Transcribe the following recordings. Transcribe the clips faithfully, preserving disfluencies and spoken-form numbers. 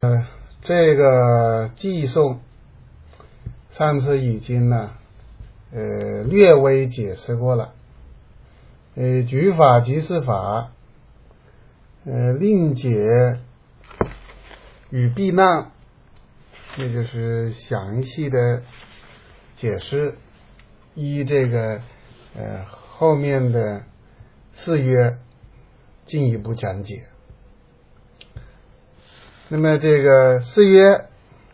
呃，这个寄送上次已经呢，呃，略微解释过了。呃，举法即是法，呃，令解与避难，也就是详细的解释，依这个呃后面的四约进一步讲解。那么这个四约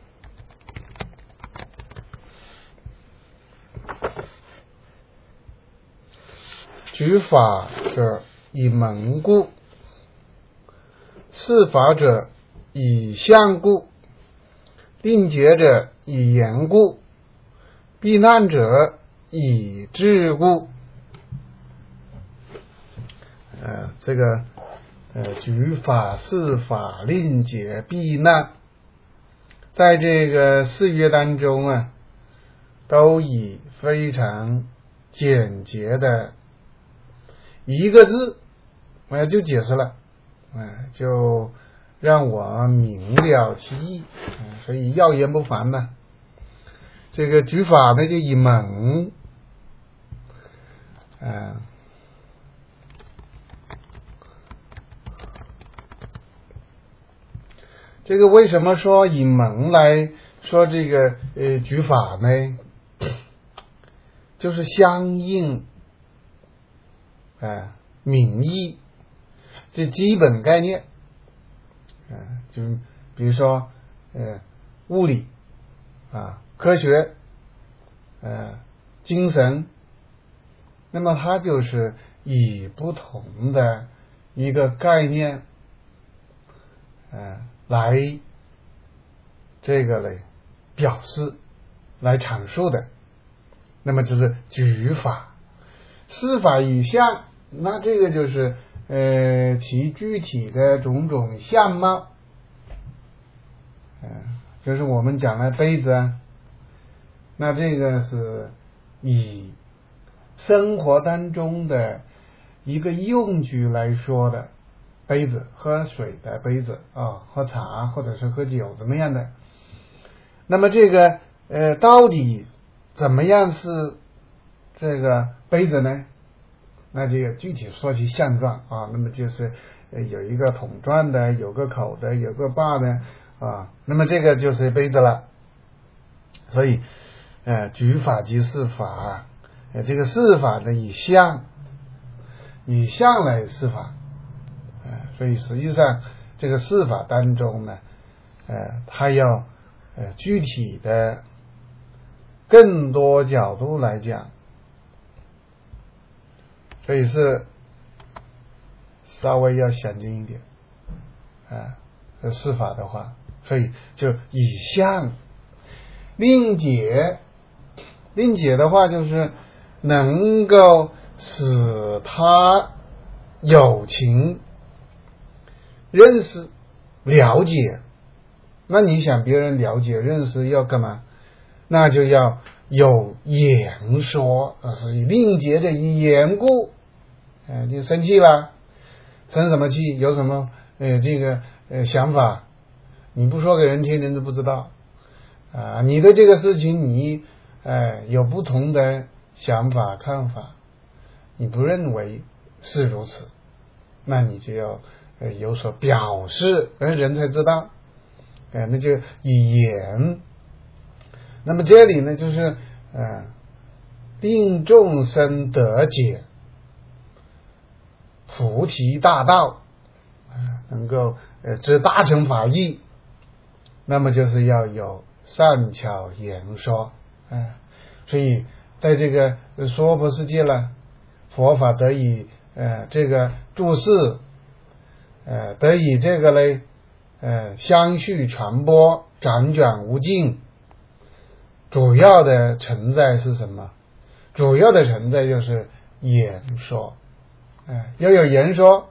举法者以门故，释法者以相故，令解者以言故，避难者以智故。呃，这个呃举法、释法、令解、避难，在这个四约当中啊，都以非常简洁的一个字，呃，就解释了，呃，就让我明了其意，呃，所以要言不烦呢。这个举法呢，就以门，呃，这个为什么说以门来说这个呃举法呢？就是相应呃名义这基本概念，呃，就比如说呃物理啊、科学、呃精神，那么它就是以不同的一个概念呃来这个嘞表示来阐述的。那么就是举法。释法以相，那这个就是呃其具体的种种相貌，呃就是我们讲的杯子啊，那这个是以生活当中的一个用具来说的杯子，喝水的杯子啊，喝茶或者是喝酒怎么样的。那么这个呃到底怎么样是这个杯子呢？那这个具体说其相状啊，那么就是呃有一个桶状的，有个口的，有个把的啊，那么这个就是杯子了。所以呃举法即释法，呃这个释法呢以相以相来释法，呃所以实际上这个释法当中呢，呃它要呃具体的更多角度来讲，所以是稍微要详尽一点啊。这释法的话，所以就以相令解，令解的话就是能够使他有情认识了解。那你想别人了解认识要干嘛？那就要有言说，呃，所以令解者以言故。呃，你生气了，生什么气？有什么呃这个呃想法？你不说给人听，人都不知道啊、呃。你对这个事情你呃有不同的想法看法，你不认为是如此，那你就要呃有所表示，人人才知道。呃，那就以言。那么这里呢，就是呃，令众生得解菩提大道，呃、能够呃知大乘法义，那么就是要有善巧言说，呃、所以在这个娑婆世界了，佛法得以呃这个注释，呃得以这个嘞呃相续传播，辗转无尽。主要的存在是什么？主要的存在就是言说，哎，要有言说。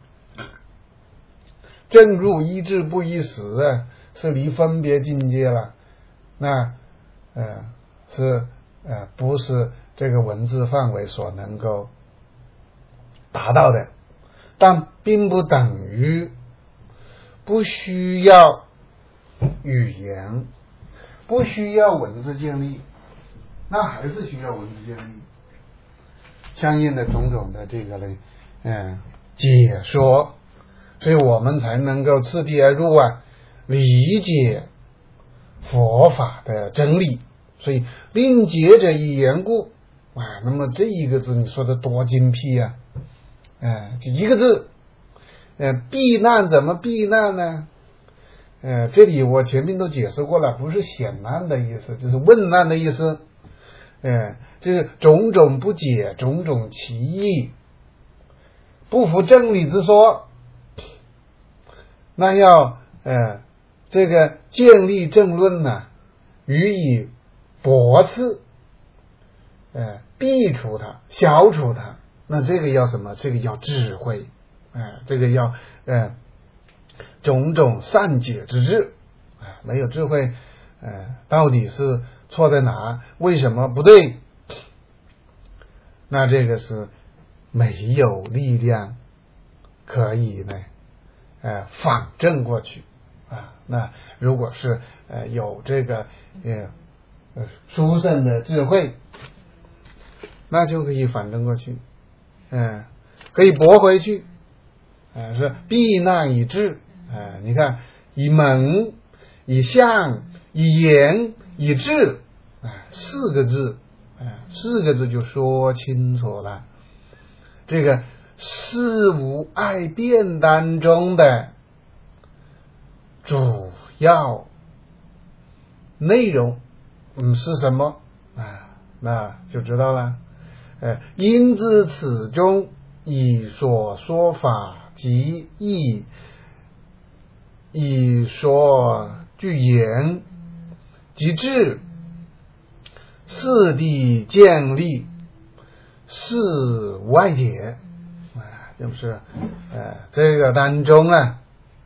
正入一智不一时啊，是离分别境界了。那呃是呃不是这个文字范围所能够达到的，但并不等于不需要语言，不需要文字建立，那还是需要文字建立，相应的种种的这个呢，嗯，解说，所以我们才能够次第而入啊，理解佛法的真理。所以令解者以言故啊，那么这一个字你说的多精辟啊！哎、呃，就一个字，呃，避难怎么避难呢？呃，这里我前面都解释过了，不是显难的意思，就是问难的意思。呃，就是种种不解，种种歧义，不服正理之说，那要呃这个建立正论呢，予以驳斥，呃，避除它，消除它。那这个要什么？这个要智慧，哎、呃，这个要呃种种善解之智，啊、呃，没有智慧，呃，到底是错在哪？为什么不对？那这个是没有力量可以呢，呃，反证过去啊。那如果是呃有这个呃呃殊胜的智慧，那就可以反证过去，嗯、呃，可以驳回去，呃，是避难以治，呃，你看以蒙、以相、以言、以智，啊、呃，四个字，啊、呃，四个字就说清楚了。这个事无碍辩当中的主要内容，嗯，是什么啊？那就知道了。呃，因自此中以所说法及义，以所具言及智，四谛建立，是无碍解。啊，就是呃这个当中啊，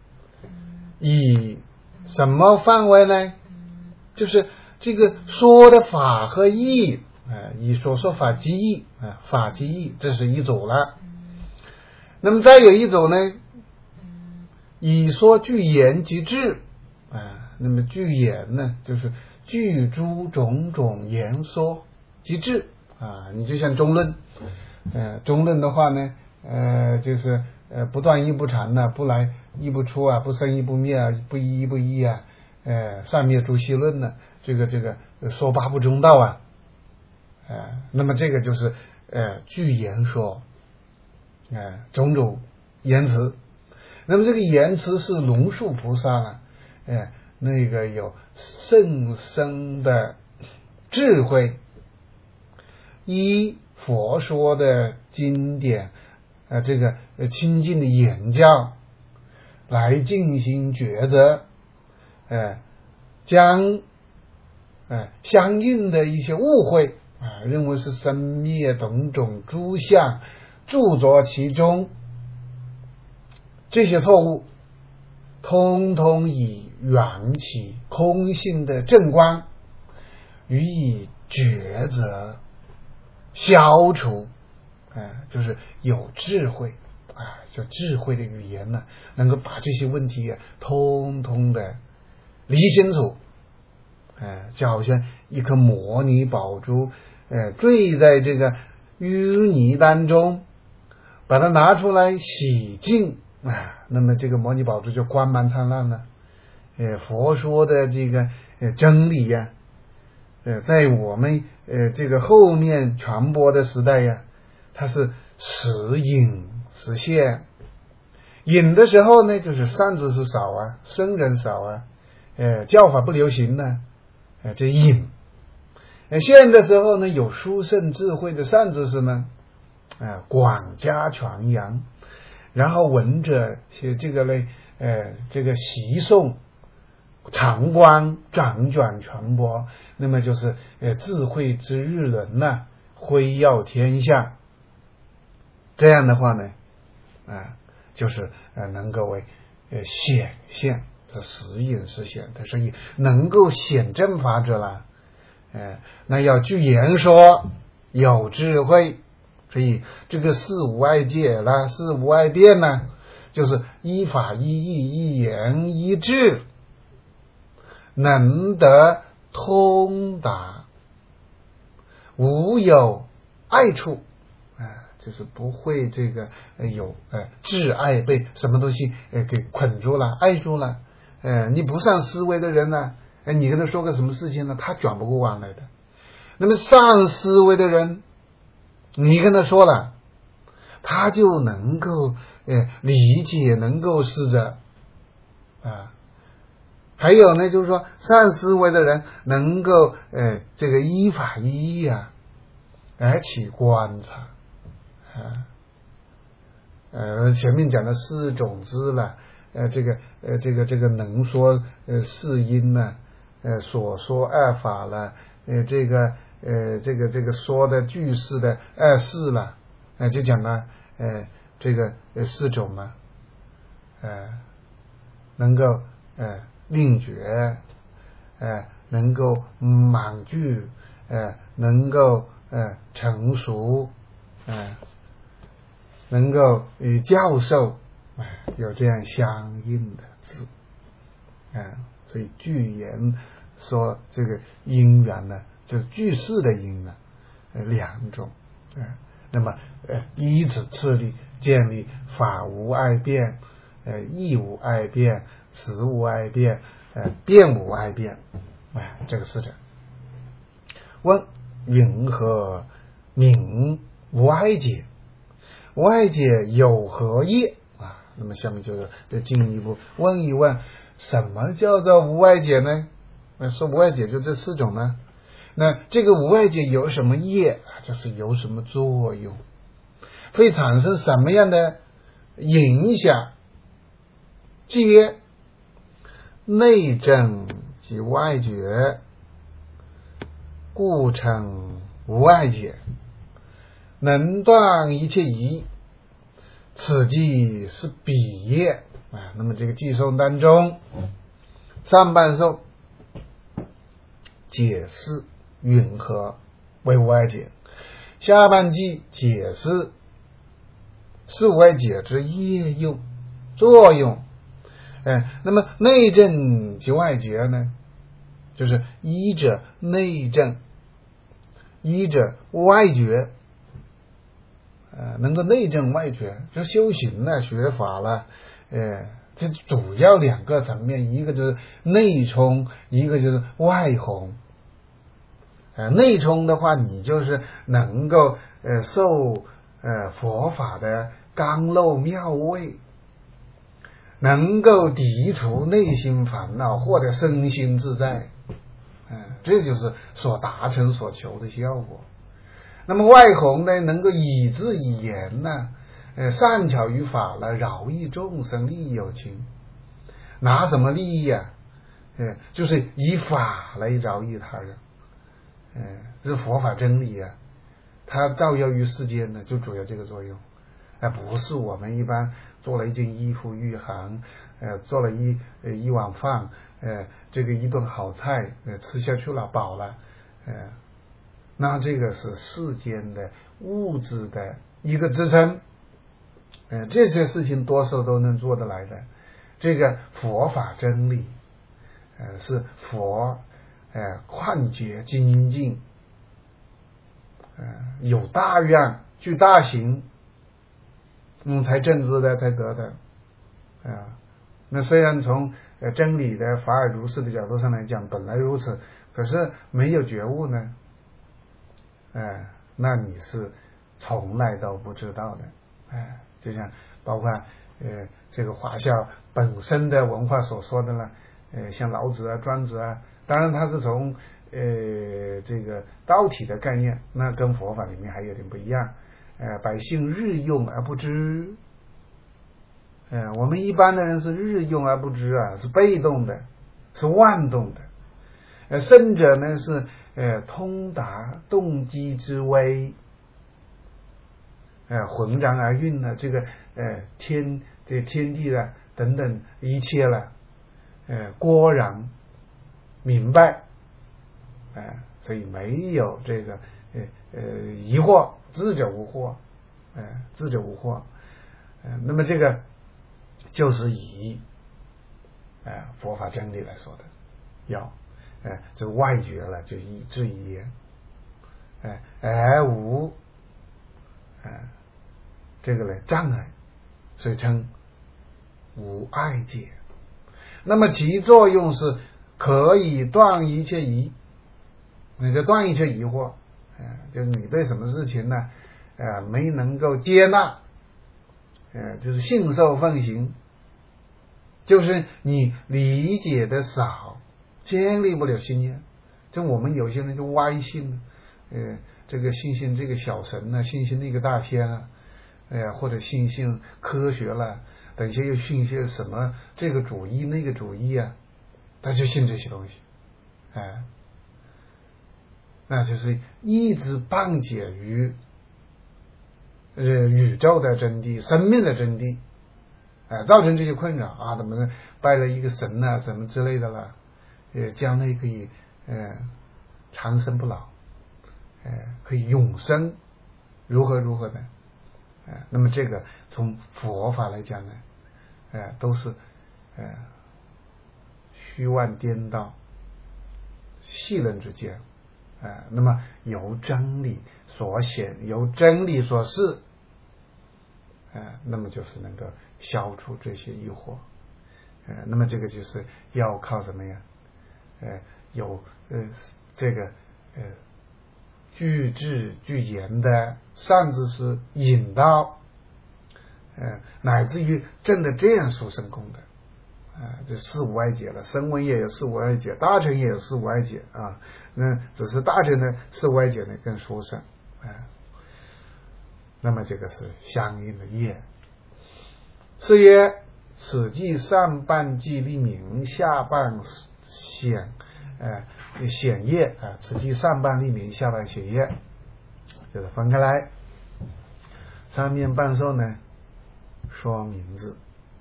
以什么范围呢？就是这个说的法和义，呃，以所说法及义，啊、呃，法及义，这是一组了。那么再有一组呢，以说具言及智，啊、呃，那么具言呢，就是具诸种种言说及智啊，你就像中论，呃，中论的话呢，呃，就是呃不断一不长呢，不来一不出啊，不生一不灭啊，不一一不异啊，呃，善灭诸系论呢，这个这个说八不中道啊，呃，那么这个就是呃具言说，呃种种言辞，那么这个言辞是龙树菩萨啊，呃那个有甚深的智慧，依佛说的经典，呃这个呃亲近的言教来进行抉择，呃将呃相应的一些误会啊、呃，认为是生灭种种诸相著着其中，这些错误通通以缘起空性的正观予以抉择消除，呃、就是有智慧啊，就智慧的语言呢，能够把这些问题啊通通的理清楚，呃、就好像一颗摩尼宝珠呃坠在这个淤泥当中，把它拿出来洗净啊、呃，那么这个摩尼宝珠就光芒灿烂了。呃，佛说的这个呃真理呀、啊，呃，在我们呃这个后面传播的时代呀、啊，它是时隐时现。隐的时候呢，就是善知识少啊，僧人少啊，呃，教法不流行呢，呃，这隐。呃，现的时候呢，有殊胜智慧的善知识们，呃，广加传扬，然后闻者这个呢，呃，这个习诵。常观辗转传播，那么就是呃智慧之日轮呐、啊，辉耀天下。这样的话呢，啊、呃，就是呃能够为呃显现，这时隐时显的，所以能够显正法者啦，呃，那要具言说，有智慧，所以这个事无碍戒啦，事无碍辩呢，就是依法依义依言依智。 能得通达，无有碍处，啊、呃，就是不会这个、呃、有呃挚爱，被什么东西呃给捆住了、碍住了。呃，你不善思维的人呢，呃，你跟他说个什么事情呢，他转不过弯来的。那么善思维的人，你跟他说了，他就能够呃理解，能够试着啊。还有呢，就是说善思维的人能够呃这个依法依义啊，来起观察啊。呃，前面讲的四种知了，呃，这个呃这个这个能说呃四因呢，呃所说二法了，呃这个呃这个这个说的句式的二事了，呃就讲了呃这个呃四种嘛，呃能够呃令觉，呃能够满具，呃能够呃成熟，呃能够与教授、呃、有这样相应的字，啊、呃，所以句言说这个因缘呢，就是句式的因呢，呃两种，啊、呃，那么呃依此次第建立法无碍辩，呃义无碍辩，实无碍辩，呃辩无碍辩，哎、呃，这个是的。问云何名无碍解？无碍解有何业啊？那么下面就就进一步问一问，什么叫做无碍解呢？那说无碍解就这四种呢？那这个无碍解有什么业？这是有什么作用？会产生什么样的影响？即曰内证及外觉，故称无碍解，能断一切疑，此即是彼业啊。那么这个偈颂当中，上半颂解释云何为无碍解，下半句解释是无碍解之业用作用。哎，那么内证及外觉呢，就是依着内证，依着外觉。呃，能够内证外觉，就修行了、学法了，呃，这主要两个层面，一个就是内冲，一个就是外弘。呃，内冲的话，你就是能够呃受呃佛法的刚漏妙味，能够涤除内心烦恼，或者身心自在，嗯、呃，这就是所达成所求的效果。那么外弘呢，能够以智以言呢，呃，善巧于法了，饶益众生，利益有情。拿什么利益啊？呃，就是以法来饶益他人。呃，这是佛法真理啊，它照耀于世间呢，就主要这个作用。而、呃、不是我们一般做了一件衣服御寒，呃，做了一呃一碗饭，呃，这个一顿好菜，呃，吃下去了，饱了，呃。那这个是世间的物质的一个支撑，呃，这些事情多数都能做得来的。这个佛法真理，呃，是佛，呃，旷觉精进，呃，有大愿具大行，嗯，才正知的，才得的，啊、呃。那虽然从呃真理的法尔如是的角度上来讲，本来如此，可是没有觉悟呢。哎、呃，那你是从来都不知道的，哎、呃，就像包括呃这个华夏本身的文化所说的呢，呃，像老子啊、庄子啊，当然他是从呃这个道体的概念，那跟佛法里面还有点不一样，呃，百姓日用而不知，呃，我们一般的人是日用而不知啊，是被动的，是妄动的，呃，圣者呢是。呃，通达动机之微，呃，浑然而运了，这个呃天这天地了等等一切了，呃，果然明白，呃，所以没有这个呃呃疑惑，智者无惑，呃，智者无惑，呃，那么这个就是以呃佛法真理来说的。 要，哎，这外觉了就以至于言，哎，而无，哎，这个呢障碍，所以称无碍解。那么其作用是可以断一切疑，你就断一切疑惑，哎，就是你对什么事情呢，呃，没能够接纳，呃，就是信受奉行，就是你理解的少，建立不了信念。就我们有些人就歪信，呃，这个信信这个小神呢、啊，信信那个大仙啊，哎、呃、或者信信科学了，等些又信些什么这个主义那个主义啊，他就信这些东西，哎、呃，那就是一直谤解于呃宇宙的真谛、生命的真谛。啊、呃，造成这些困扰啊，怎么拜了一个神啊，什么之类的了，呃，将来可以呃长生不老，呃，可以永生，如何如何的，呃，那么这个从佛法来讲呢，呃，都是呃虚妄颠倒、戏论之见，呃，那么由真理所显，由真理所示。呃，那么就是能够消除这些疑惑，呃，那么这个就是要靠什么呀？呃，有呃这个呃具智具言的善知识引导，呃，乃至于证的这样殊胜功德，啊、呃，这四无碍解了，声闻也有四无碍解，大乘也有四无碍解啊，那只是大乘的四无碍解呢更殊胜，啊、呃。那么这个是相应的业。是曰：此即上半即立名，下半显呃显业啊。此即上半立名，下半显业，就是分开来。上面半颂呢说名字，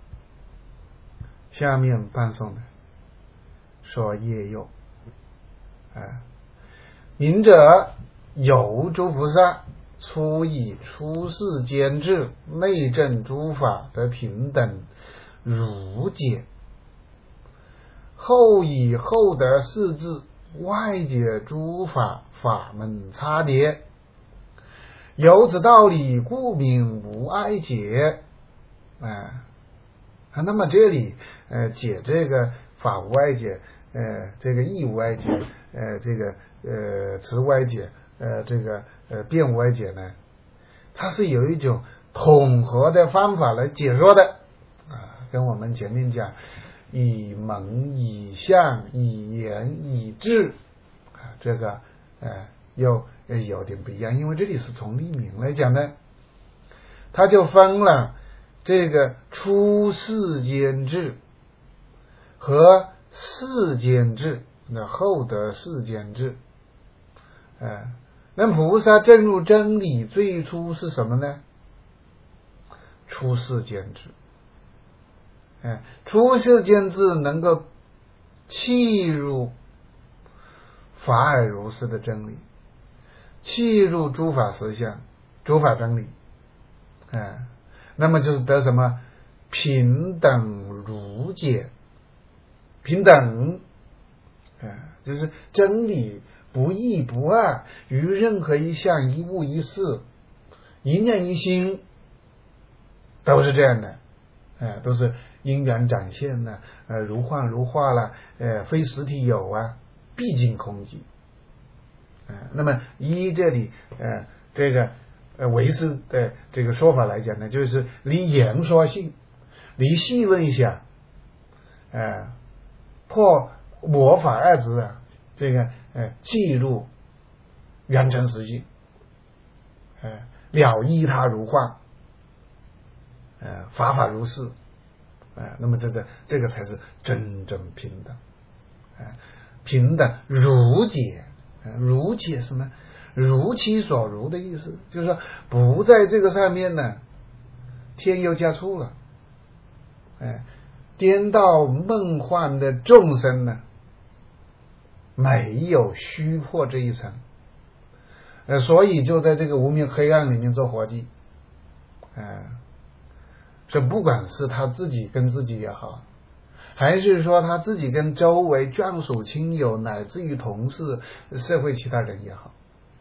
下面半颂呢说业用。啊，名者有诸菩萨。初以出世间智，内证诸法的平等如解，后以后得世智，外解诸法法门差别，由此道理，故名无碍解。啊，那么这里呃解这个法无碍解，呃这个义无碍解，呃这个呃词无碍解，呃这个呃辩无碍解呢，它是有一种统合的方法来解说的啊，跟我们前面讲以门以相以言以智啊，这个呃又有点不一样，因为这里是从立名来讲的，它就分了这个出世间智和世间智，那后得世间智。呃，那菩萨证入真理最初是什么呢？出世间智。哎，出世间智能够契入法尔如是的真理，契入诸法实相、诸法真理。哎，那么就是得什么？平等如解。平等，哎，就是真理不异不二于任何一项一物一事一念一心，都是这样的，哎，都是因缘展现的，呃，如幻如化了，呃，非实体有啊，毕竟空寂。呃、那么依这里呃这个呃唯识的这个说法来讲呢，就是离言说性，离细论想，呃破我法二执啊，这个呃记录圆成实性，呃了依他如幻，呃法法如是，呃那么这个这个才是真正平等，呃平等如解。如解什么？如其所如的意思，就是说不在这个上面呢添油加醋了，哎，颠倒梦幻的众生呢没有虚破这一层，呃，所以就在这个无明黑暗里面做活计，哎，所以不管是他自己跟自己也好， 还是说他自己跟周围眷属亲友乃至于同事社会其他人也好，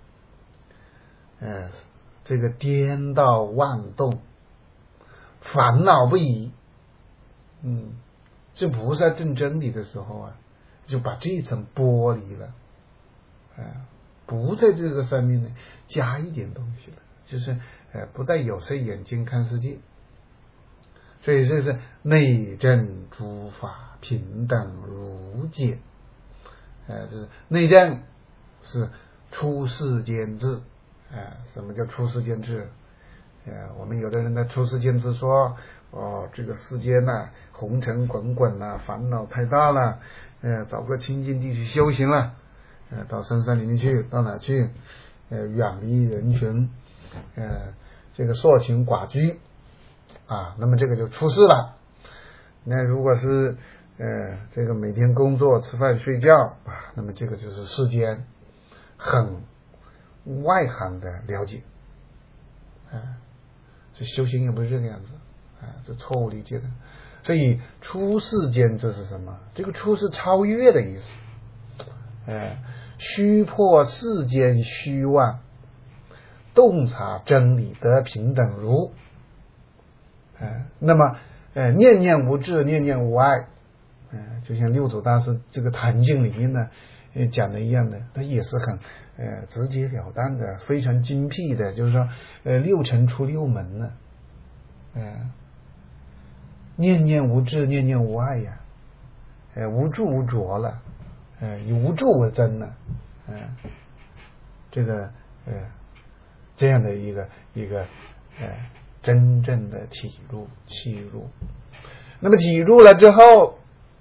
呃，这个颠倒妄动，烦恼不已，嗯，这菩萨证真理的时候啊，就把这一层剥离了，啊、呃，不在这个上面呢加一点东西了，就是呃，不带有色眼睛看世界。所以这是内证诸法平等如界，呃，就是内证是出世间智，呃，什么叫出世间智？呃，我们有的人呢出世间智说，哦，这个世间呐、啊、红尘滚滚呐、啊，烦恼太大了，呃，找个清净地去修行了，呃，到深山林里去，到哪去？呃，远离人群，呃，这个硕情寡居。啊，那么这个就出世了。那如果是呃这个每天工作吃饭睡觉啊，那么这个就是世间很外行的了解，啊，这修行也不是这个样子，啊，这错误理解的。所以出世间这是什么？这个出是超越的意思，呃，虚破世间虚妄，洞察真理得平等如。呃，那么呃，念念无智，念念无爱，呃，就像六祖大师这个坛经里面呢，呃讲的一样的，他也是很呃直截了当的，非常精辟的，就是说呃六尘出六门呢，呃，念念无智，念念无爱呀，呃无助无着了，呃以无助为真了，呃，这个呃这样的一个一个呃。真正的体入契入，那么体入了之后，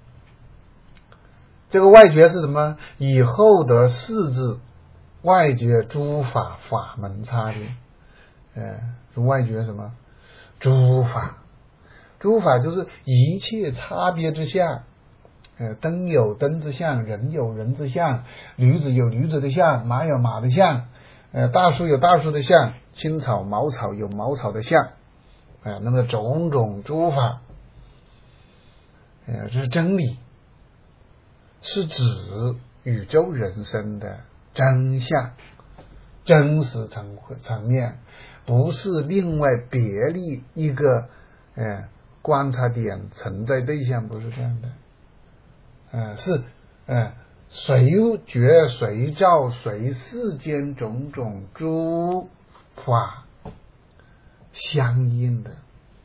这个外觉是什么？以后的世智外觉诸法法门差别，呃，外觉什么？诸法，诸法就是一切差别之相，呃，灯有灯之相，人有人之相，驴子有驴子的相，马有马的相，呃，大树有大树的相，青草茅草有茅草的相，呃，那么种种诸法，呃，这是真理，是指宇宙人生的真相、真实层层面，不是另外别立一个呃观察点、存在对象，不是这样的，呃，是呃随觉随照随世间种种诸法相应的，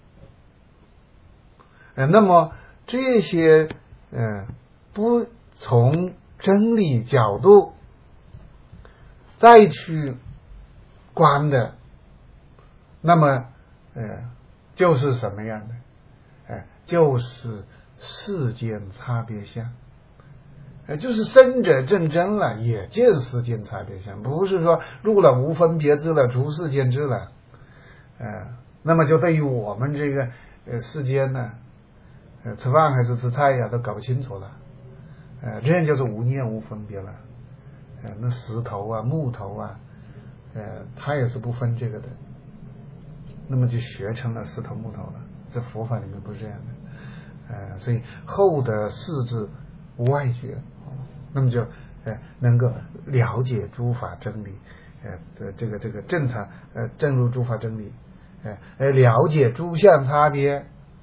呃，那么这些呃不从真理角度再去观的，那么呃就是什么样的？呃，就是世间差别相。呃，就是生者正真了，也见世间差别相，不是说入了无分别知了，出世间知了，呃，那么就对于我们这个呃世间呢，呃，吃饭还是吃菜呀，都搞不清楚了，呃，这样就是无念无分别了，呃，那石头啊、木头啊，呃，他也是不分这个的，那么就学成了石头木头了，这佛法里面不是这样的，呃，所以后的世智外觉。那么就呃能够了解诸法真理，呃这这个这个正常呃正入诸法真理，呃呃了解诸相差别，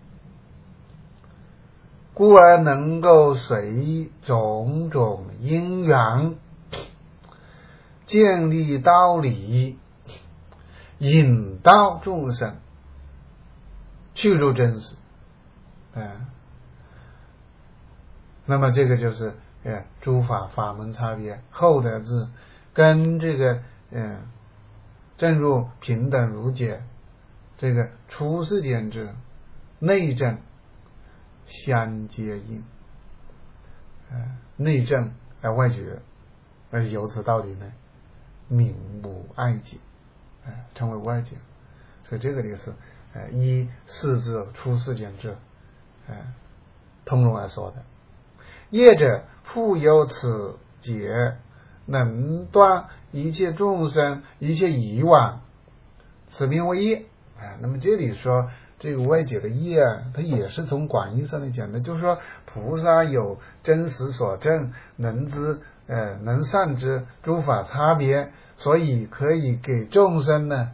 故而能够随种种因缘建立道理，引导众生去入真实，呃那么这个就是呃诸法法门差别，后得智跟这个嗯正入平等如解这个出世间智内证相接应，呃内证而外觉，而由此道理呢名无爱解，呃称为外解。所以这个也是呃依世智出世间智呃通融来说的。业者复有此解，能断一切众生一切疑妄，此名为业。啊，那么这里说这个外解的业啊，它也是从广义上来讲的，就是说菩萨有真实所证，能知呃能善知诸法差别，所以可以给众生呢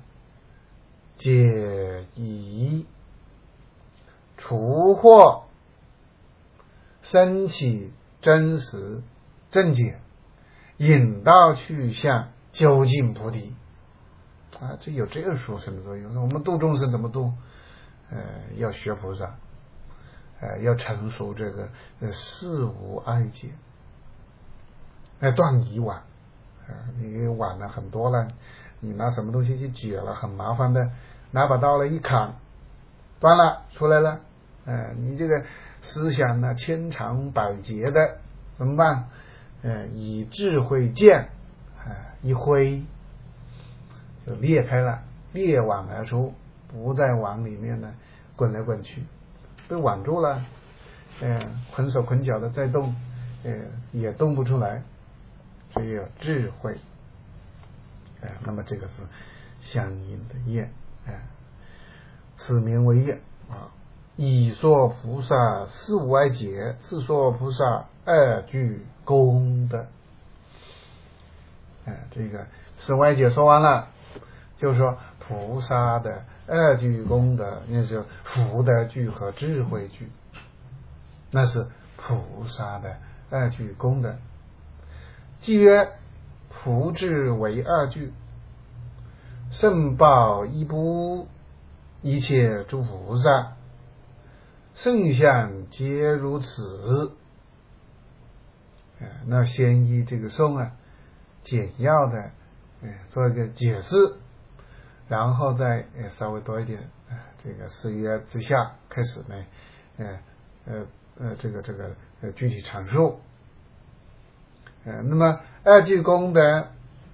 解疑，除惑，升起真实正解，引导去向究竟菩提啊，这有这个殊胜的作用。我们度众生怎么度？呃，要学菩萨，呃，要成熟这个呃事无碍解，呃，断疑晚，呃，你晚了很多了，你拿什么东西去解了，很麻烦的，拿把刀来一砍，断了出来了，呃，你这个思想呢千长百劫的怎么办？呃，以智慧剑啊、呃、一挥就裂开了，裂网而出，不在网里面呢滚来滚去，被网住了，呃，捆手捆脚的再动，呃，也动不出来，所以有智慧，呃，那么这个是相应的业，呃，此名为业啊。以说菩萨四无碍解，是说菩萨二句功德。哎，这个四无碍解说完了，就说菩萨的二句功德，那是福德句和智慧句，那是菩萨的二句功德。即曰福智为二句，圣报一不，一切诸菩萨圣相皆如此。那先依这个颂啊简要的做一个解释，然后再稍微多一点这个誓约之下开始呢呃呃呃这个这个呃具体阐述。呃那么二句功德，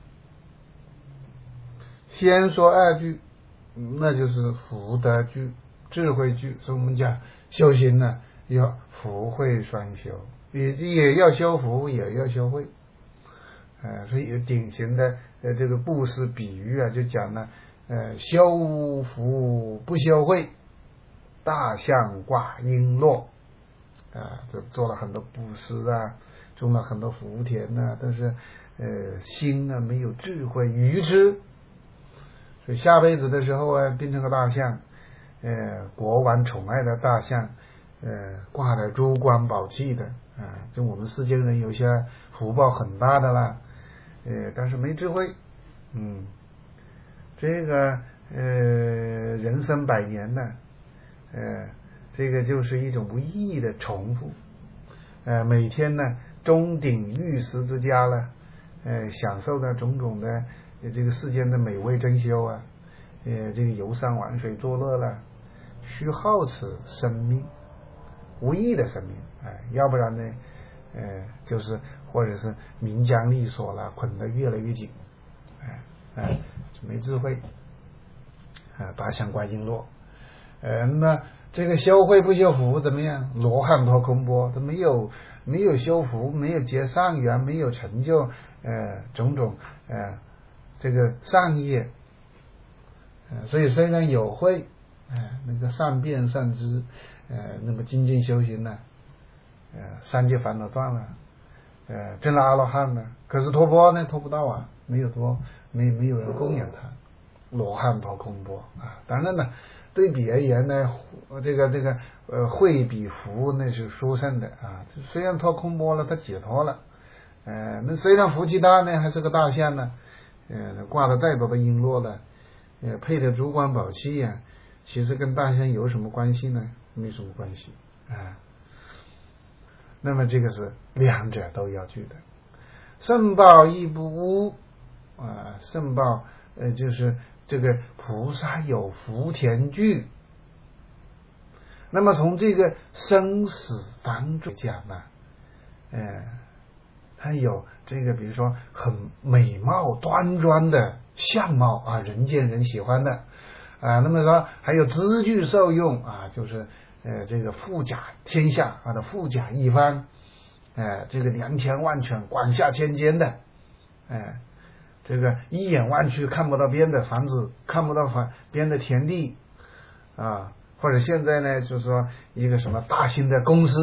先说二句，那就是福德句、智慧句。所以我们讲修行呢要福慧双修，也也要修福，也要修慧。呃，所以有典型的呃这个布施比喻啊，就讲了呃修福不修慧，大象挂璎珞啊，这做了很多布施啊，种了很多福田啊，但是呃心呢没有智慧，愚痴，所以下辈子的时候啊变成个大象，呃国王宠爱的大象，呃挂着珠光宝气的啊，就我们世间人有些福报很大的啦，呃但是没智慧，嗯这个呃人生百年呢，呃这个就是一种无意义的重复，呃每天呢钟鼎玉石之家了，呃享受的种种的这个世间的美味珍馐啊，呃这个游山玩水作乐了，虚耗此生命，无意义的生命，哎、呃，要不然呢，呃就是或者是名缰利锁了，捆得越来越紧，哎、呃、哎、呃、就没智慧，啊、呃、大象挂璎珞，呃那么这个修慧不修福怎么样？罗汉托空钵，他没有没有修福，没有结善缘，没有成就呃种种呃这个善业，呃所以虽然有慧，呃那个善辩善知，呃那么精进修行呢，呃三界烦恼断了，呃证了阿罗汉呢，可是托钵呢托不到啊，没有托，没没有人供养他，罗汉托空钵啊，当然了。对比而言呢，这个这个呃慧比福那是殊胜的啊。虽然托空钵了，他解脱了，呃，那虽然福气大呢，还是个大象呢，呃，挂了再多的璎珞了，呃，配的珠光宝气呀、啊，其实跟大象有什么关系呢？没什么关系啊。那么这个是两者都要具的，圣报亦不污啊，圣报呃就是这个菩萨有福田具。那么从这个生死当中讲呢，呃，他有这个比如说很美貌端庄的相貌啊，人见人喜欢的啊，那么说还有资具受用啊，就是呃这个富甲天下啊的富甲一方，呃这个良田万顷，管辖千间的，呃这个一眼望去看不到边的房子，看不到房边的田地啊，或者现在呢就是说一个什么大型的公司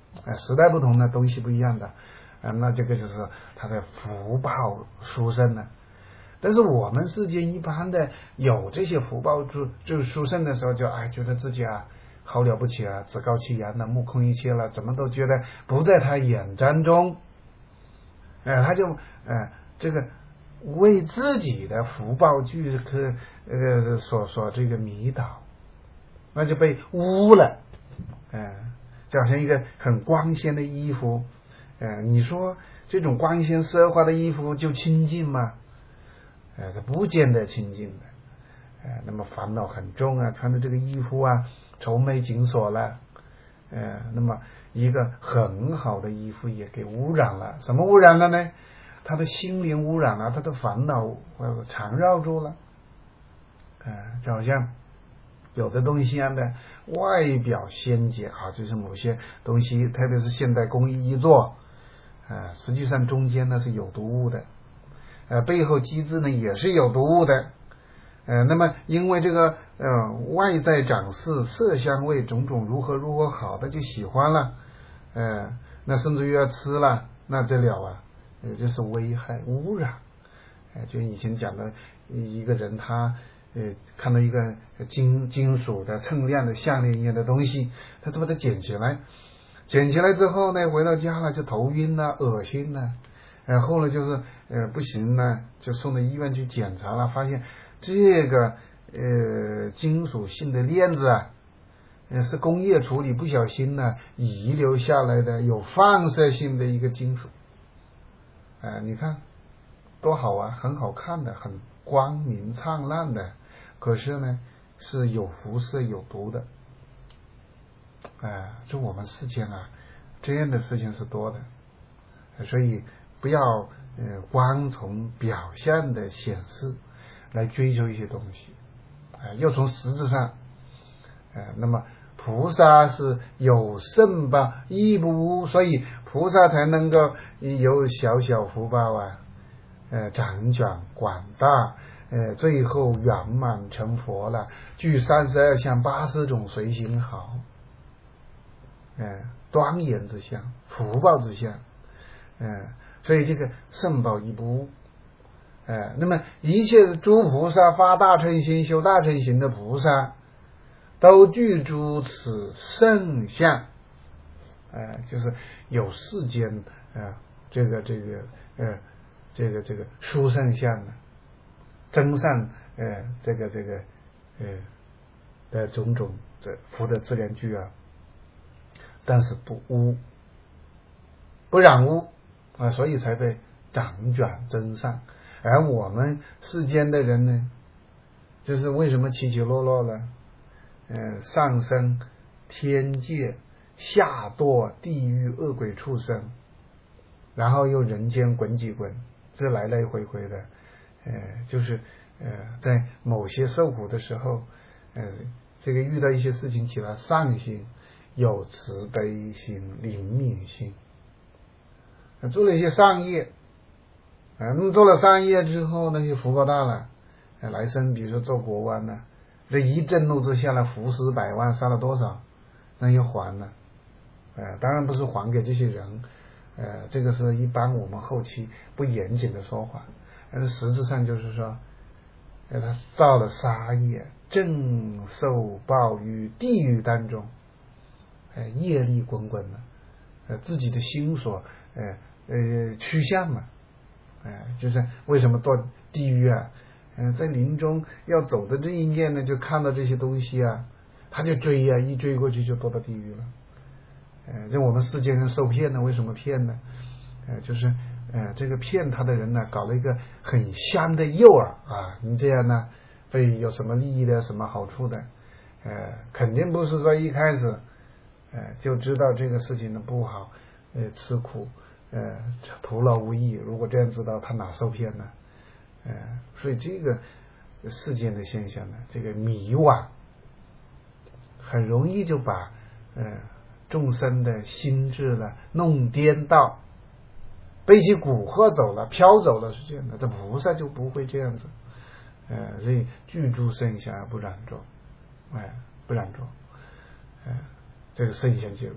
呃，时代不同呢，东西不一样的，呃，那这个就是他的福报殊胜呢。但是我们世间一般的有这些福报就就殊胜的时候，就哎觉得自己啊好了不起啊，趾高气扬的，目空一切了，怎么都觉得不在他眼瞻中，呃，他就呃这个为自己的福报具可呃所所这个迷倒，那就被污了，呃，就好像一个很光鲜的衣服，呃，你说这种光鲜奢华的衣服就清净吗？呃，这不见得清净的，呃，那么烦恼很重啊，穿的这个衣服啊，愁眉紧锁了，呃，那么一个很好的衣服也给污染了，什么污染了呢？他的心灵污染了，他的烦恼缠绕住了，呃，就好像有的东西啊的外表鲜洁啊，就是某些东西，特别是现代工艺一做，呃，实际上中间呢是有毒物的。呃，背后机制呢也是有毒物的，呃，那么因为这个呃外在长势、色香味种种如何如何好的就喜欢了，呃，那甚至于要吃了，那这了啊，也就是危害污染，呃，就以前讲的一个人他呃看到一个金金属的锃亮的项链一样的东西，他就把它捡起来，捡起来之后呢，回到家了就头晕了、恶心了。然后呢，就是呃不行呢，就送到医院去检查了，发现这个呃金属性的链子啊，呃是工业处理不小心呢遗留下来的有放射性的一个金属，呃你看多好啊，很好看的，很光明灿烂的，可是呢是有辐射有毒的，呃就我们世间啊这样的事情是多的，所以不要呃光从表象的显示来追求一些东西，呃、要从实质上，呃那么菩萨是有圣报亦不污，所以菩萨才能够有小小福报啊，呃辗转广大，呃最后圆满成佛了，具三十二相八十种随行好，呃庄严之相，福报之相，呃所以这个圣报亦不污，呃那么一切诸菩萨发大乘心修大乘行的菩萨都具诸此圣相，呃就是有世间呃这个这个呃这个这个殊胜相的真善呃这个这个呃的种种这福德资粮具啊，但是不污不染污啊，所以才被掌转真善。而我们世间的人呢，就是为什么起起落落了，呃上升天界，下堕地狱恶鬼畜生，然后又人间滚几滚，这来来回回的，呃就是呃在某些受苦的时候，呃这个遇到一些事情起了善心，有慈悲心、灵敏心，做了一些善业，啊，那么做了善业之后，那些福报大了，来生比如说做国王呢，这一震怒之下呢，伏尸百万，杀了多少，那又还了，呃，当然不是还给这些人，呃，这个是一般我们后期不严谨的说法，但是实质上就是说，呃，他造了杀业，正受报于地狱当中，呃，业力滚滚的，呃，自己的心所呃呃趋向嘛，呃，就是为什么堕地狱啊？嗯、呃，在临终要走的这一念呢，就看到这些东西啊，他就追啊，一追过去就堕到地狱了。呃，就我们世间人受骗呢，为什么骗呢？呃，就是呃，这个骗他的人呢，搞了一个很香的诱饵啊，你这样呢，会有什么利益的，什么好处的？呃，肯定不是说一开始呃就知道这个事情的不好，呃，吃苦，呃，徒劳无益。如果这样知道，他哪受骗呢？呃，所以这个世间的现象呢，这个迷惘，很容易就把呃众生的心智呢弄颠倒，被其蛊惑走了，飘走了，是这样的。这菩萨就不会这样子，呃，所以具诸圣相而不染着，哎、呃，不染着，呃，这个圣相皆如此。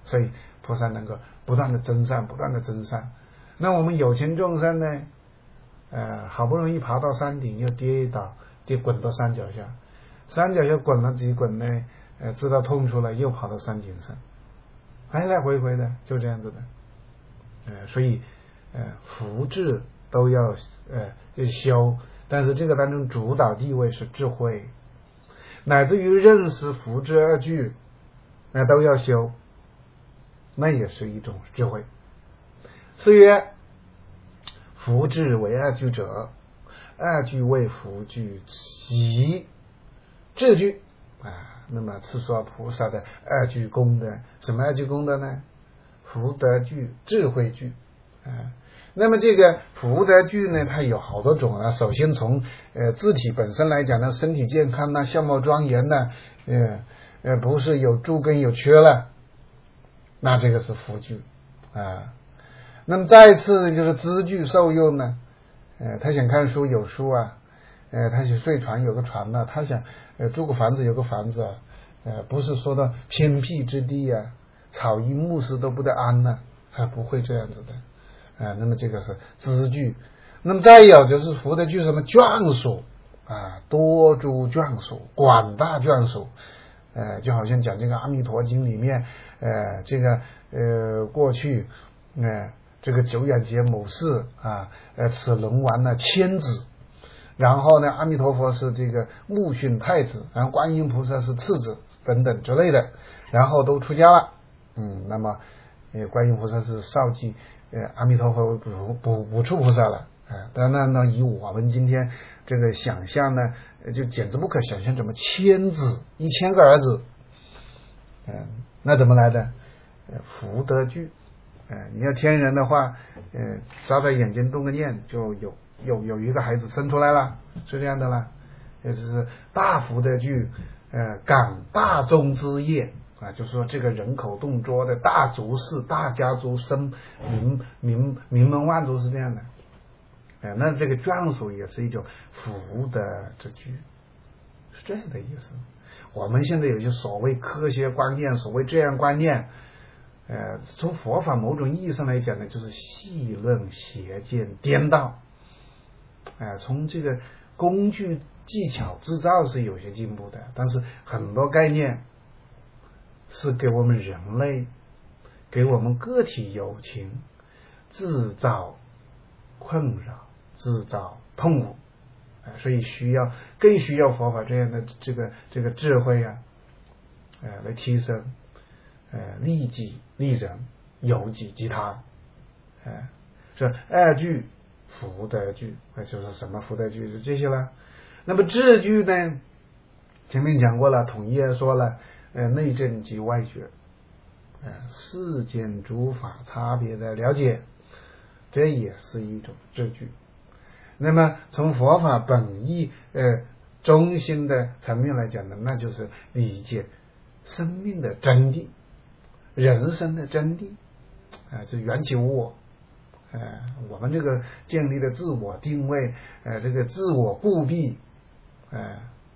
所以菩萨能够不断的增善，不断的增善。那我们有情众生呢，呃，好不容易爬到山顶，又跌倒，跌滚到山脚下，山脚下滚了几滚呢，呃，知道痛处了，又跑到山顶上，来来回回的就这样子的，呃，所以呃，福智都要呃要修，但是这个当中主导地位是智慧，乃至于认识福智二句，那、呃、都要修，那也是一种智慧。是曰：福智为二句者，二句为福句，其智句啊。那么是说菩萨的二句功德，什么二句功德呢？福德句、智慧句啊。那么这个福德句呢，它有好多种啊。首先从呃字体本身来讲呢，身体健康呢，相貌庄严呢，呃呃不是有诸根有缺了，那这个是福句啊。那么再次就是资具受用呢，呃，他想看书有书啊，呃，他想睡船有个船呐、啊，他想呃住个房子有个房子啊，呃，不是说到偏僻之地啊，草衣木食都不得安呢、啊，还不会这样子的啊、呃。那么这个是资具，那么再有就是福德具什么眷属啊，多诸眷属，广大眷属，呃，就好像讲这个《阿弥陀经》里面，呃，这个呃过去呃。这个久远劫某世啊，呃，此龙王呢千子，然后呢，阿弥陀佛是这个木训太子，然后观音菩萨是次子等等之类的，然后都出家了，嗯，那么呃，观音菩萨是少继呃阿弥陀佛为补补补处菩萨了，啊、呃，当然呢，以我们今天这个想象呢，就简直不可想象，怎么千子一千个儿子，嗯、呃，那怎么来的？呃，福德具。呃，你要天人的话，呃，眨眨眼睛动个念，就有有有一个孩子生出来了，是这样的啦。也就是大福德具，呃，感大众之业啊，就是说这个人口众多的大族氏、大家族生名名名门望族是这样的。呃，那这个眷属也是一种福德之具，是这样的意思。我们现在有些所谓科学观念，所谓这样观念。呃，从佛法某种意义上来讲呢，就是戏论邪见颠倒。呃，从这个工具技巧制造是有些进步的，但是很多概念是给我们人类、给我们个体有情制造困扰、制造痛苦。呃，所以需要更需要佛法这样的这个这个智慧啊，呃，来提升。呃，利己利人，有己及他，呃，这二句福德句，那就是什么福德句？就这些了。那么智句呢？前面讲过了，统一说了，呃，内证及外学，呃，世间诸法差别的了解，这也是一种智句。那么从佛法本意呃中心的层面来讲呢，那就是理解生命的真谛。人生的真谛啊、呃，就缘起无我，呃，我们这个建立的自我定位，呃，这个自我固闭，呃，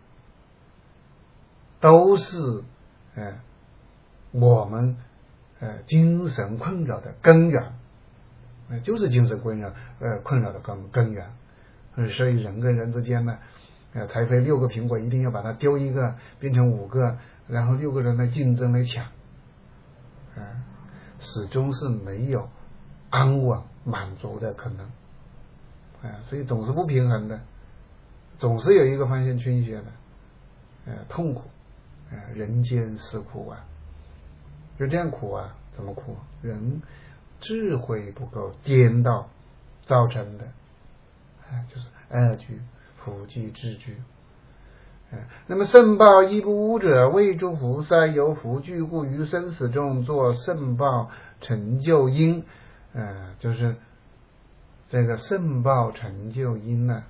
都是呃我们呃精神困扰的根源，呃，就是精神困扰呃困扰的根根源。所以人跟人之间呢，呃，才飞六个苹果，一定要把它丢一个变成五个，然后六个人来竞争来抢。嗯，始终是没有安稳满足的可能，啊，所以总是不平衡的，总是有一个方向倾斜的，呃，痛苦，呃，人间是苦啊，就这样苦啊，怎么苦？人智慧不够颠倒造成的，啊，就是二句、福句、智句。那么圣报亦不污者，为诸菩萨由福具故，于生死中作圣报成就因。呃，就是这个圣报成就因呢，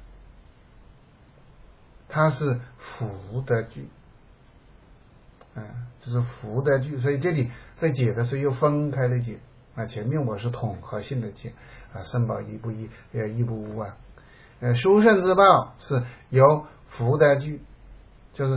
它是福德具，啊、呃，这是福德具，所以这里在解的时候又分开了解啊。前面我是统合性的解啊，圣报亦不一，呃，亦不污啊。呃，殊胜之报是由福德具。就是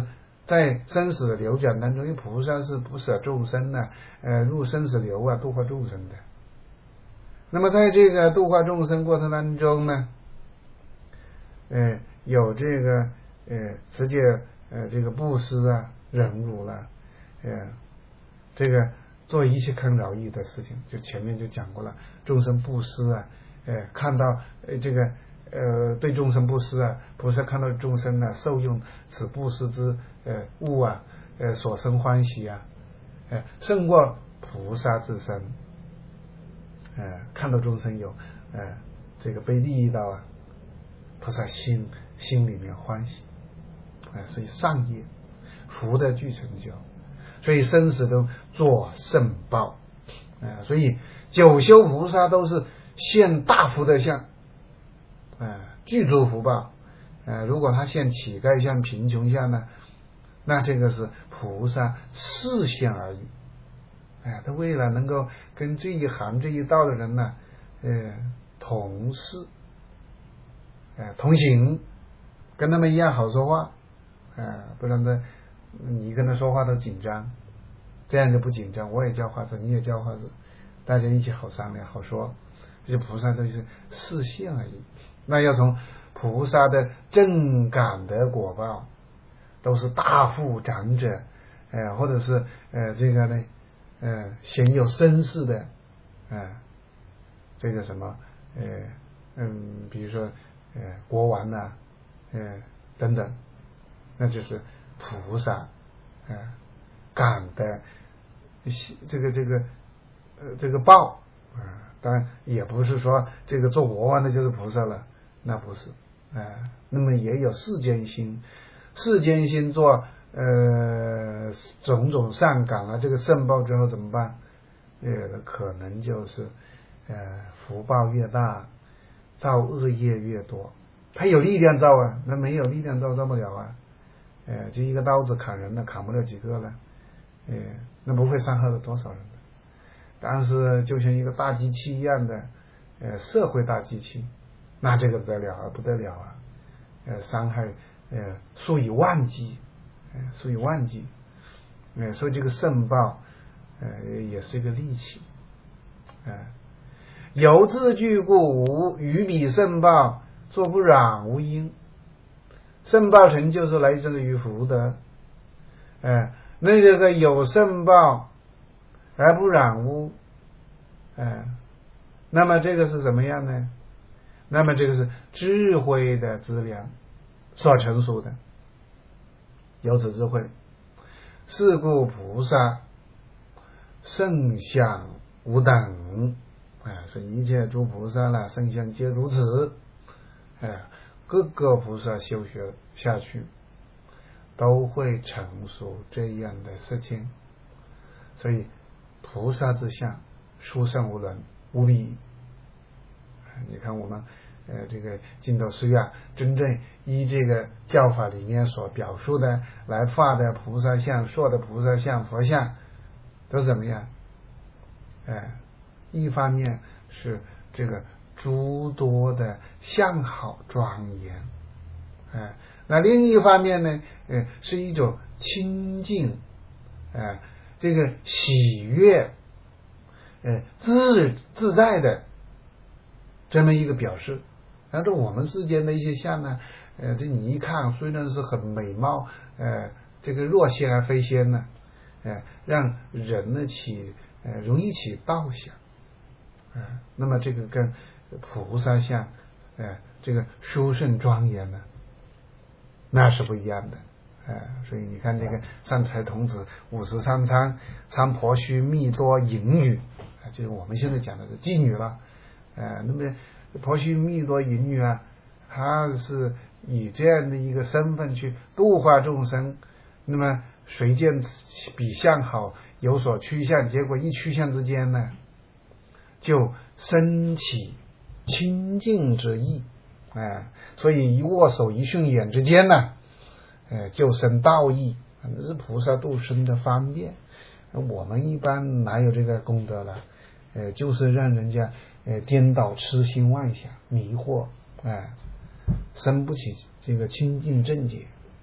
在生死的流转当中，因为菩萨是不舍众生呢、啊，呃，入生死流啊，度化众生的。那么在这个度化众生过程当中呢，呃，有这个呃持戒呃这个布施啊、忍辱了，呃，这个做一切坑饶益的事情，就前面就讲过了，众生布施啊，呃，看到呃这个呃对众生布施啊，菩萨看到众生呢受用此布施之呃物啊，呃所生欢喜啊，呃胜过菩萨自身。呃，看到众生有呃这个被利益到啊，菩萨心心里面欢喜，啊、呃，所以善业福的具成就，所以生死都做圣报，啊、呃，所以九修菩萨都是现大福德相，啊、呃，具足福报，呃，如果他现乞丐相、贫穷相呢，那这个是菩萨示现而已。哎，他为了能够跟这一行这一道的人呢，呃，同事，呃，同行，跟他们一样好说话，呃，不然呢，你跟他说话都紧张，这样就不紧张，我也教话子，你也教话子，大家一起好商量，好说，这菩萨都是示现而已。那要从菩萨的正感的果报，都是大富长者，呃，或者是呃这个呢。呃，显有身世的，呃，这个什么，呃，嗯，比如说，呃，国王呐、啊，呃，等等，那就是菩萨，呃，感的，这个这个，呃，这个报，啊、呃，当然也不是说这个做国王的就是菩萨了，那不是，啊、呃，那么也有世间心，世间心做。呃，种种善感啊，这个圣报之后怎么办？呃，可能就是呃福报越大，造恶业越多。他有力量造啊，那没有力量造造不了啊。呃，就一个刀子砍人的，砍不了几个了。呃，那不会伤害了多少人的。但是就像一个大机器一样的，呃，社会大机器，那这个不得了啊，不得了啊！呃，伤害呃数以万计。数以万计，呃，所以这个圣报，呃，也是一个利器，呃，有自具故无，于彼圣报，作不染无因。圣报成就是来自于福德，呃，那这个有圣报而不染污，呃，那么这个是怎么样呢？那么这个是智慧的资粮所成熟的。有此智慧，是故菩萨圣相无等，哎，说一切诸菩萨啦，圣相皆如此，哎，各个菩萨修学下去，都会成熟这样的事情。所以菩萨之相，殊胜无伦，无比。你看我们。呃，这个净土寺院真正依这个教法里面所表述的来画的菩萨像、塑的菩萨像、佛像，都怎么样？呃，一方面是这个诸多的相好庄严，呃，那另一方面呢，呃，是一种清净，呃，这个喜悦，呃，自自在的这么一个表示。但是我们世间的一些相呢，呃，这你一看虽然是很美貌，呃，这个若仙而非仙呢，呃，让人呢起呃容易起道想，呃，那么这个跟菩萨像，呃，这个殊胜庄严呢，那是不一样的，呃，所以你看这个善财童子五十三参参婆须弥多淫女，啊、呃，就是我们现在讲的是妓女了，呃，那么。婆须弥多淫女啊，他是以这样的一个身份去度化众生，那么谁见比相好有所趋向，结果一趋向之间呢，就生起清净之意，哎、呃，所以一握手一迅眼之间呢，呃，就生道义，这是菩萨度生的方便。我们一般哪有这个功德了？呃，就是让人家呃颠倒痴心妄想，迷惑，哎、呃，生不起这个清净正解，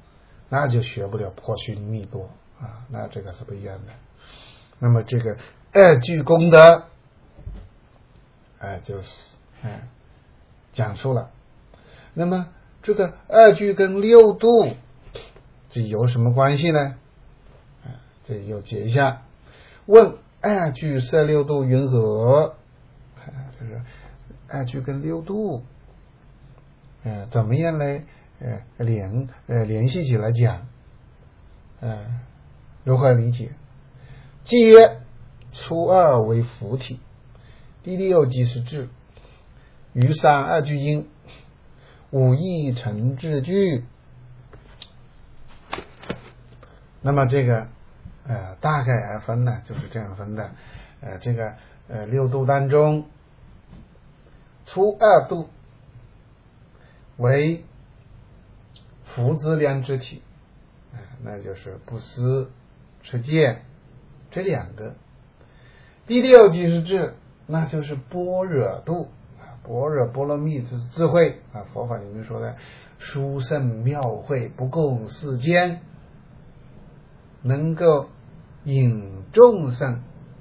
那就学不了破虚弥多啊，那这个是不一样的。那么这个二句功德，哎、呃，就是哎、呃、讲述了。那么这个二句跟六度这有什么关系呢？啊、呃，这又解一下。问二句摄六度云何？啊、呃，就是二句跟六度，呃，怎么样来呃联呃联系起来讲？呃，如何理解？即曰初二为符体，第六即是智，余三二句音，五义成智句。那么这个呃大概来分呢，就是这样分的。呃，这个呃六度当中，初二度为福资粮之体，呃，那就是布施、持戒这两个。第六即是智，那就是般若度啊，般若波罗蜜就是智慧啊，佛法里面说的殊胜妙慧，不共世间，能够引众生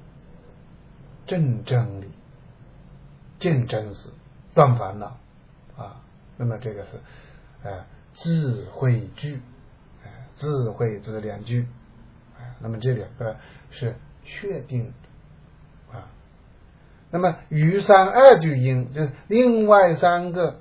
证真理、见真实、断烦恼啊。那么这个是呃智慧句，呃智慧这两句，呃，那么这两个是确定的啊。那么余三二句音，就是另外三个，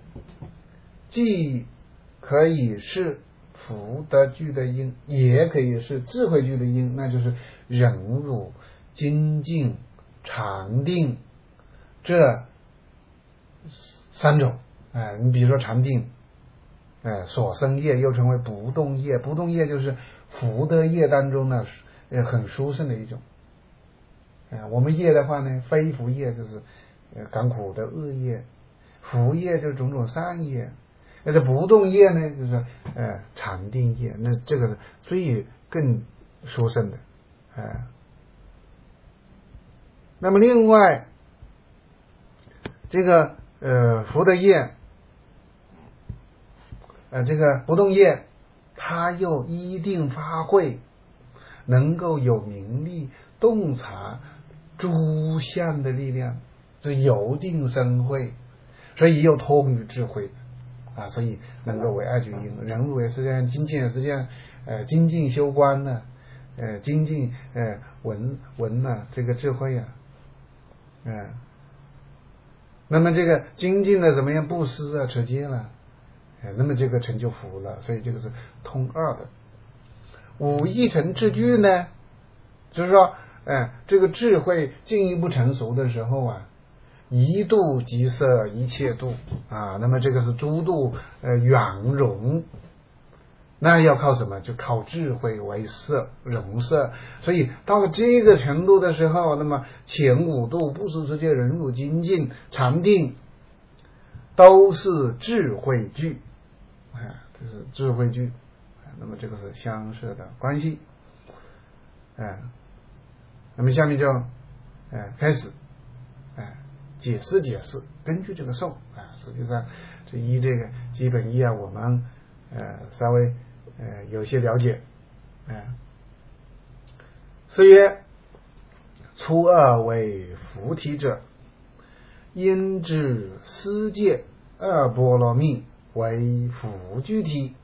既可以是福德句的音，也可以是智慧句的音，那就是忍辱、精进、禅定这三种。哎、呃，你比如说禅定，哎、呃，所生业又称为不动业，不动业就是福德业当中呢，呃，很殊胜的一种。呃，我们业的话呢，非福业就是呃甘苦的恶业，福业就是种种善业，那这不动业呢，就是呃禅定业，那这个是最更殊胜的，呃。那么另外，这个呃福德业，呃这个不动业，它又一定发挥，能够有明利洞察诸相的力量，是有定生慧，所以又通于智慧啊，所以能够为二句音。忍辱也是这样，精进也是这样，呃，精进修观呢，呃，精进呃闻闻呢这个智慧啊，嗯、呃，那么这个精进的怎么样？布施啊，持戒了，呃，那么这个成就福了，所以这个是通二的。五义成智句呢，就是说。哎，这个智慧进一步成熟的时候啊，一度即摄一切度啊，那么这个是诸度呃圆融，那要靠什么？就靠智慧为摄容摄。所以到了这个程度的时候，那么前五度布施、持戒、忍辱、精进、禅定，都是智慧句，哎，这是智慧句，那么这个是相摄的关系，哎。那么下面就，呃，开始，呃，解释解释，根据这个受啊，实际上这一这个基本义啊，我们呃稍微呃有些了解，啊、呃，是曰：初二为符体者，因之世界二波罗蜜为符具体。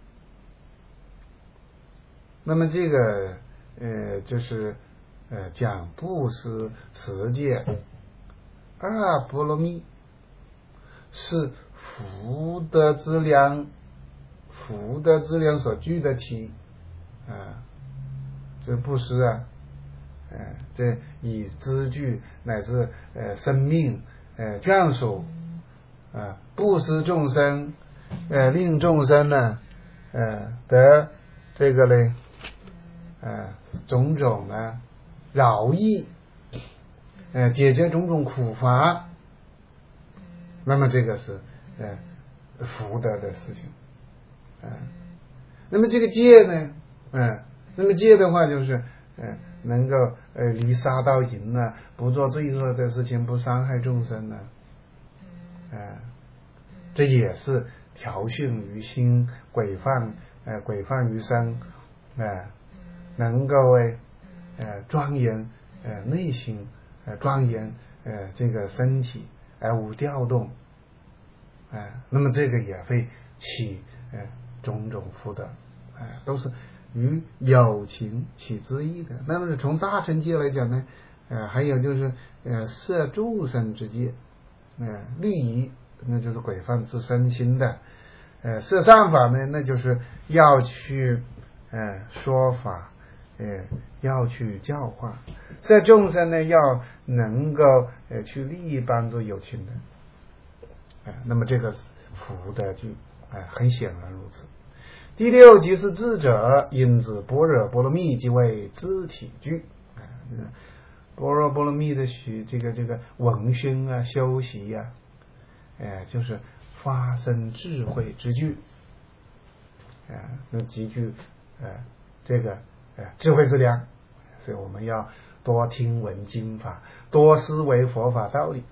那么这个呃就是。呃，讲布施、持戒、二波罗蜜是福德之量，福德之量所具的体啊，这布施啊，呃，这以资具乃至呃生命呃眷属啊，布施众生，呃令众生呢呃得这个嘞呃种种啊。饶益，呃，解决种种苦乏，那么这个是呃福德的事情，啊、呃，那么这个戒呢，嗯、呃，那么戒的话就是呃能够呃离杀盗淫呢，不做罪恶的事情，不伤害众生呢，啊、呃，这也是调训于心，规范呃规范于身，呃能够呃庄严呃内心，呃庄严呃这个身体，而无调动，啊、呃，那么这个也会起呃种种福德，啊、呃，都是与有情起之意的。那么从大乘界来讲呢，呃，还有就是呃摄众生之戒，呃律仪，那就是规范自身心的，呃摄善法呢，那就是要去呃说法，呃要去教化，摄众生呢要能够呃去利益帮助有情的，呃，那么这个福德具，哎、呃，很显然如此。第六即是智者，因之般若波罗蜜即为智体具。啊、呃，般若波罗蜜的许这个这个闻熏啊、修习呀、啊，哎、呃，就是发生智慧之具，啊、呃，那极具呃这个呃智慧之量，所以我们要多听闻经法，多思维佛法道理。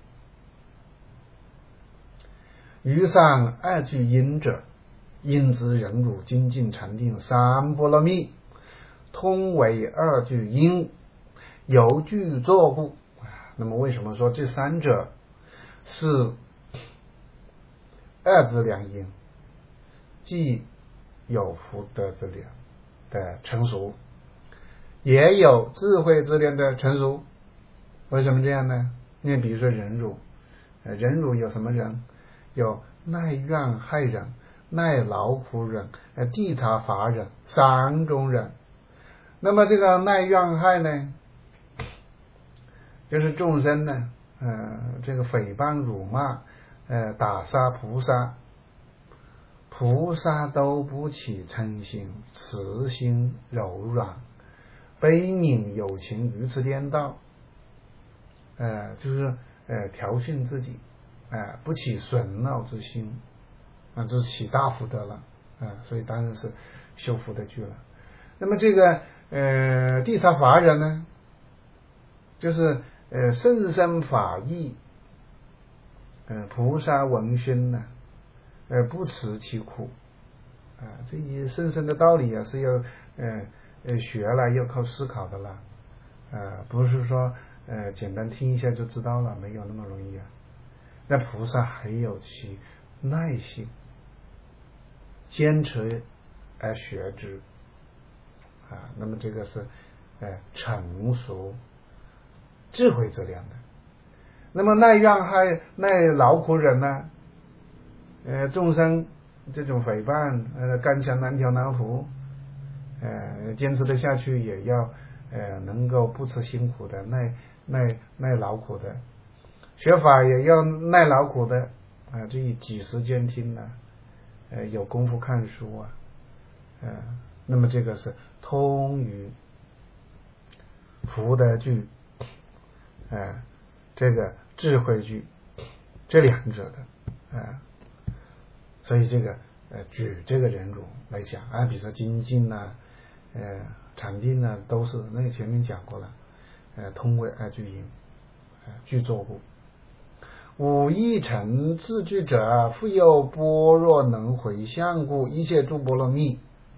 于上二句因者，因之忍辱精进禅定三波罗蜜，通为二句因，有具作故。那么为什么说这三者是二之良因，既有福德之量的成熟，也有智慧之量的成熟？为什么这样呢？你比如说忍辱，忍辱有什么人？有耐怨害忍、耐劳苦忍、呃谛察法忍三种忍。那么这个耐怨害呢，就是众生呢，呃，这个诽谤辱骂，呃，打杀菩萨，菩萨都不起嗔心，慈心柔软，悲悯有情，愚痴颠倒，呃，就是呃调训自己。呃、不起损恼之心，啊，这是起大福德了，啊，所以当然是修福德具了。那么这个呃谛察法忍呢，就是呃甚深法义，呃菩萨闻熏呢，呃不辞其苦，啊，这些深深的道理啊是要呃呃学了，要靠思考的了，呃不是说呃简单听一下就知道了，没有那么容易啊。那菩萨还有其耐性，坚持而学之，啊，那么这个是呃成熟智慧之量的。那么耐怨害、耐劳苦忍呢？呃，众生这种诽谤，呃，干强难调难服，呃，坚持的下去，也要呃能够不辞辛苦的，耐耐耐劳苦的。学法也要耐劳苦的啊，这一几时间听呢、啊，呃，有功夫看书啊，呃，那么这个是通于福德具，呃，这个智慧具这两者的，啊、呃，所以这个呃举这个忍辱来讲啊，比如说精进呐、啊，呃，禅定呐、啊，都是那个前面讲过了，呃，通为二句因，呃，具作故。五义成自具者，复有般若能回向故，一切诸波罗蜜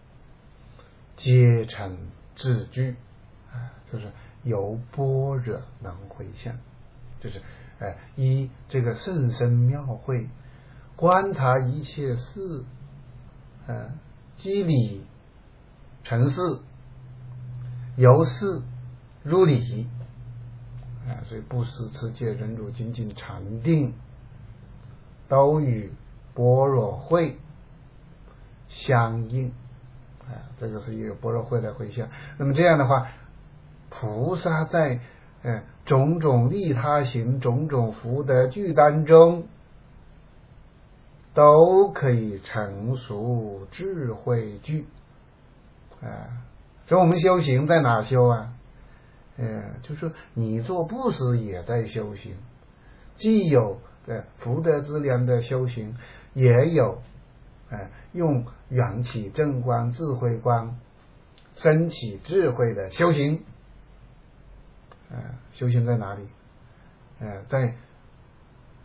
皆成自具，啊，就是由般若能回向，就是呃依这个甚深妙慧观察一切事，呃机理成事，由事入理。啊，所以布施、持戒、忍辱、精进、禅定，都与般若慧相应。啊，这个是有般若慧的回向。那么这样的话，菩萨在呃种种利他行、种种福德具当中，都可以成熟智慧具。啊，所以我们修行在哪修啊？呃，就是你做布施也在修行，既有呃福德之量的修行，也有呃用缘起正观、智慧观升起智慧的修行。呃，修行在哪里？呃，在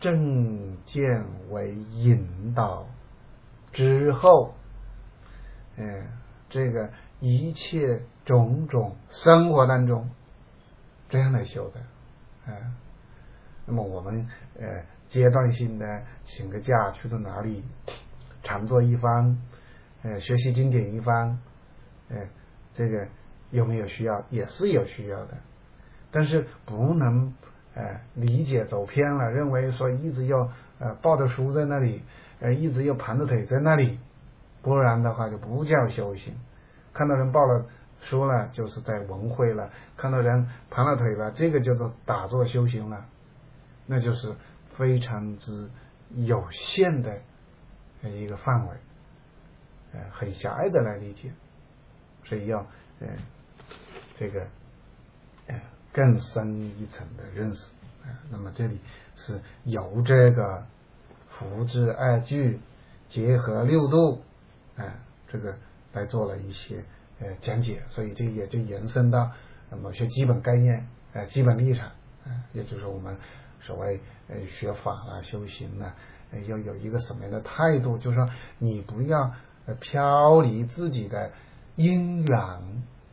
正见为引导之后， 呃，这个一切种种生活当中这样来修的，啊、呃，那么我们呃阶段性的请个假去到哪里常坐一番，呃，学习经典一番，呃，这个有没有需要？也是有需要的，但是不能呃理解走偏了，认为说一直要呃抱着书在那里，呃一直要盘着腿在那里，不然的话就不叫修行。看到人抱了书了，就是在文会了；看到人盘了腿了，这个叫做打坐修行了，那就是非常之有限的一个范围，呃，很狭隘的来理解，所以要呃这个呃更深一层的认识。呃、那么这里是由这个福至二句结合六度，啊、呃，这个来做了一些呃讲解，所以这也就延伸到某些基本概念、呃基本立场，啊、呃，也就是我们所谓呃学法啊、修行啊，呃，要有一个什么样的态度？就是说，你不要呃飘离自己的因缘，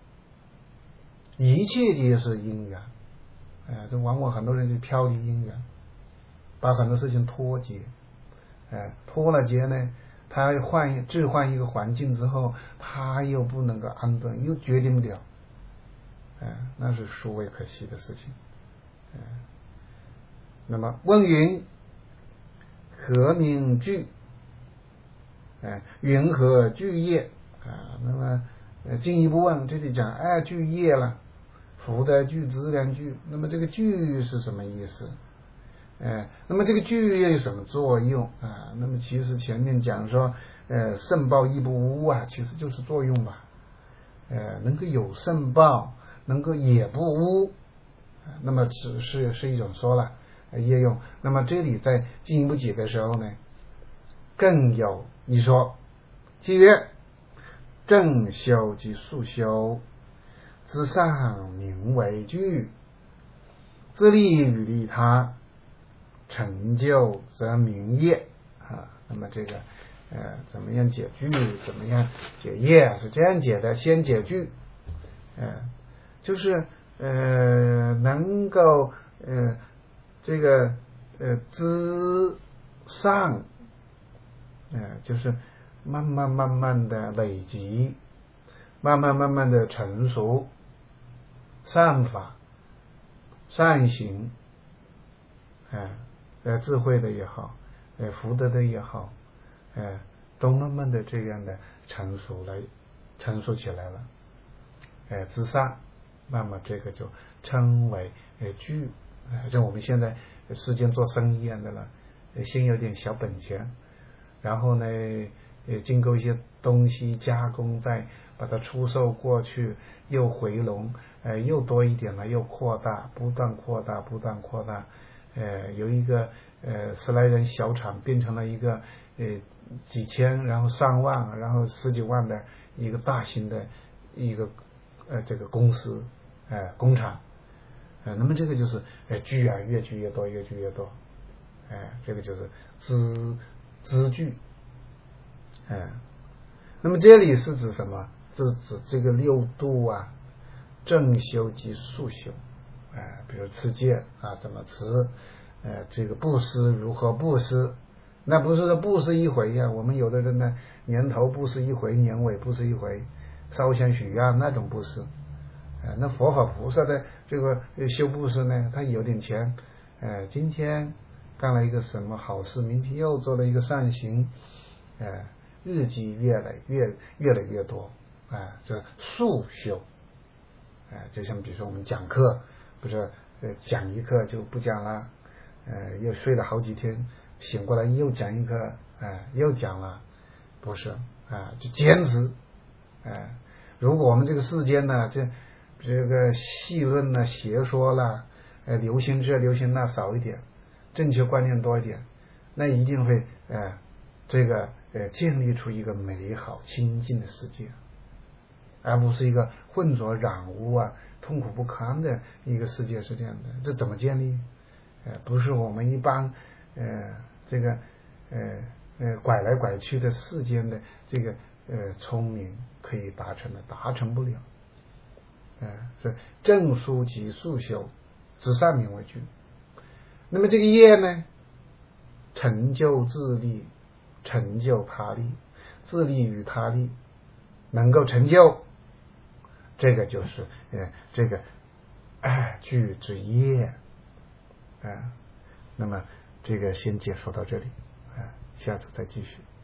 一切皆是因缘，呃，这往往很多人就飘离因缘，把很多事情脱节，呃，脱了节呢。他换置换一个环境之后，他又不能够安顿，又决定不了，呃、那是殊为可惜的事情。呃、那么问云何名具？呃、云何具业？啊，那么呃进一步问，这里讲哎具业了，福德具、资粮具，那么这个具是什么意思？呃，那么这个具业有什么作用啊？那么其实前面讲说，呃，圣报亦不污啊，其实就是作用吧。呃，能够有圣报，能够也不污，那么只是是一种说了业用。那么这里在进一步解的时候呢，更有一说，即曰正修及速修之上，名为具，自利与利他，成就则名业啊。那么这个呃怎么样解句，怎么样解业，是这样解的。先解句，呃就是呃能够呃这个呃知上，呃就是慢慢慢慢的累积，慢慢慢慢的成熟，善法善行，呃呃，智慧的也好，呃，福德的也好，呃，都慢慢的这样的成熟了，成熟起来了，呃，之上，那么这个就称为呃具，呃，就我们现在世间做生意一样的了，呃，先有点小本钱，然后呢，呃，经过一些东西加工，再把它出售过去，又回笼，呃，又多一点了，又扩大，不断扩大，不断扩大。呃，由一个呃十来人小厂变成了一个呃几千，然后上万，然后十几万的一个大型的一个呃这个公司，呃工厂，呃，那么这个就是呃聚啊，越聚越多，越聚越多，哎、呃，这个就是资资聚，哎、呃，那么这里是指什么？是指这个六度啊，正修及速修。呃，比如持戒啊，怎么持？呃，这个布施如何布施？那不是说布施一回呀、啊。我们有的人呢，年头布施一回，年尾布施一回，烧香许愿那种布施。呃，那佛法菩萨的这个修布施呢，他有点钱，呃，今天干了一个什么好事，明天又做了一个善行，呃，日积月累，越越来越多，啊、呃，这速修。呃，就像比如说我们讲课。不是呃讲一课就不讲了，呃又睡了好几天，醒过来又讲一课，呃又讲了，不是啊、呃、就坚持，呃如果我们这个世间呢，这这个戏论呢、邪说啦，呃流行这流行那少一点，正确观念多一点，那一定会呃这个呃建立出一个美好清净的世界，而不是一个混浊染污啊、痛苦不堪的一个世界。是这样的，这怎么建立？呃，不是我们一般呃这个呃呃拐来拐去的世间的这个呃聪明可以达成的，达成不了。啊、呃，是正书及速修，知善名为具。那么这个业呢，成就自利，成就他利，自利与他利，能够成就，这个就是呃这个哎具之业啊、呃。那么这个先解说到这里啊、呃，下次再继续。